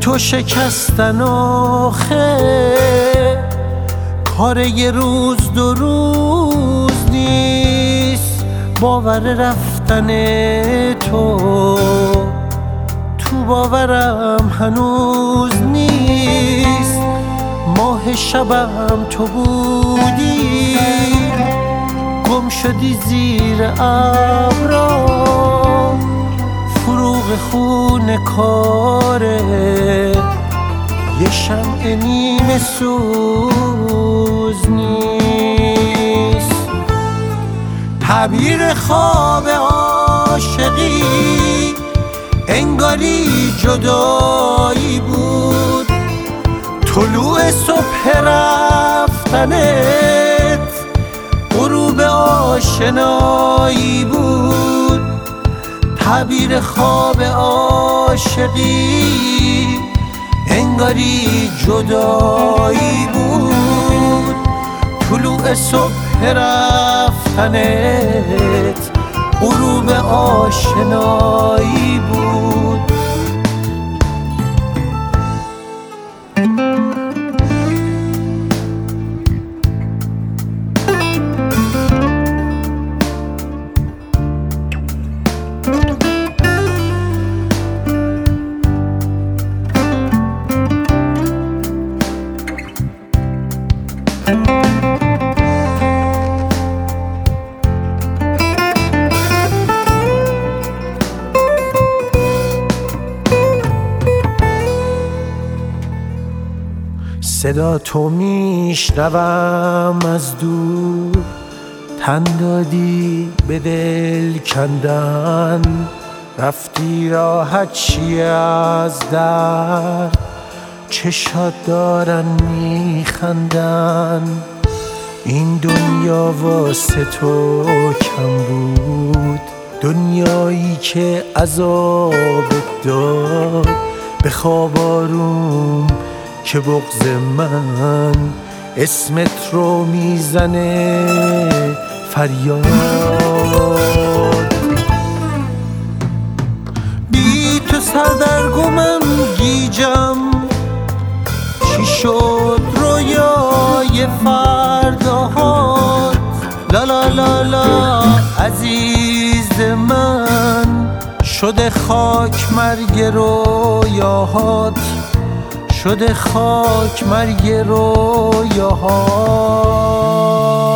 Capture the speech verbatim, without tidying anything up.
تو شکستن آخه کار یه روز دو روز نیست. باور رفتن تو تو باورم هنوز نیست. ماه شبم تو بودی گم شدی زیر ابرا. فروغ خون کاره یه شمع نیمه سوز نیست. تعبیر خواب عاشقی انگاری جدایی بود. طلوع صبح رفتنت غروب آشنایی بود. تعبیر خواب عاشقی انگاری جدایی بود. طلوع صبح رفتنت غروب آشنایی بود. صدا تو میشنوم از دور، تن دادی به دل کندن. رفتی راحت چی از درد، چشات دارن میخندن. این دنیا واسه تو کم بود، دنیایی که عذاب داد. به خواب آروم که بغض من اسمت رو میزنه فریاد. بی تو سردرگمم گیجم، چی شد رویای فرداهات. لا لا لا لا عزیز من، شده خاک مرگ رویاهات. شده خاک مرگ رویاهات.